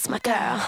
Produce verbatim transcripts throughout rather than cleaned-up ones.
That's my girl.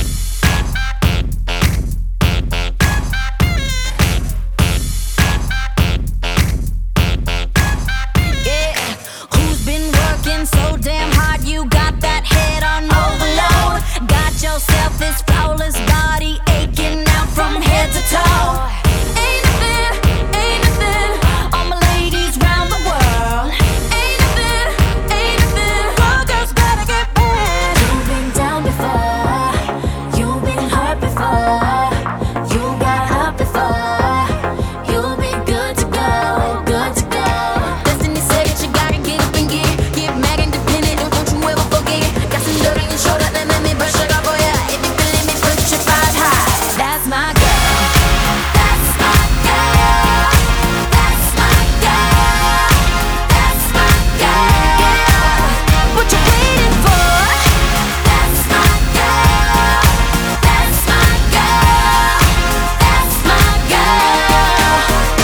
Yeah, who's been working so damn hard? You got that head on overload. Got yourself this flawless body aching out from head to toe. Ain't nothing, ain't nothing. All my ladies round the world. Ain't nothing, ain't nothing. All girls gotta get back. You've been down before. You've been hurt before. You got hurt before. You'll be good to go, good to go. Destiny said that you gotta get up and get it. Get mad independent, don't, don't you ever forget it. Got some dirt on your shoulder, then let me brush it off for ya. If you feeling me, put your five high. That's my girl. That's my girl. That's my girl. That's my girl. What you waiting for? That's my girl. That's my girl. That's my girl.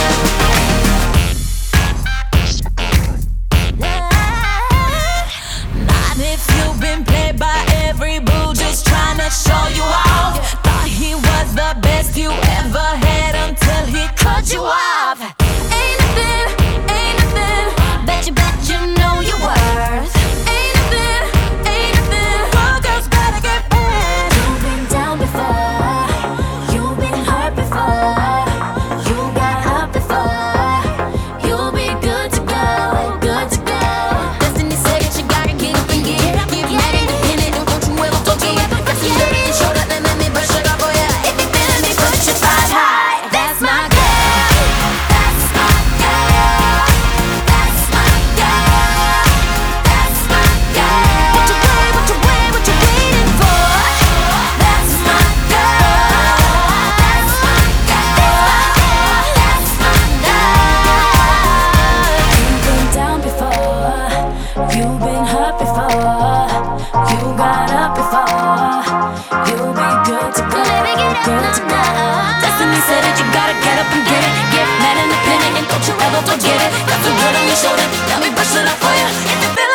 Not if you've been played by every boo, just trying to show you off. Thought he was the best you ever had until he cut you off. Ain't nothing, ain't nothing. Bet you, bet you know your worth. Ain't nothing, ain't nothing. All girls gotta get back. You've been down before. You've been hurt before. You got hurt before. You'll be good to go, good to go. Destiny said that you gotta get up and get it. Get mad independent, don't, don't you ever forget it. Got some dirt on your shoulder, then let me brush it off for ya. If you feeling me, put your five high. That's my girl. That's my girl. That's my girl. That's my girl. What you wait, what you wait, what you waiting for? That's my girl. That's my girl. That's my girl. You've been down before. You've been hurt before. You got up before. You'll be good to go. Good to go. Destiny said that you gotta get up and get it. Get mad independent and don't you ever forget it. Got some dirt on your shoulder, let me brush it off for you. If you feel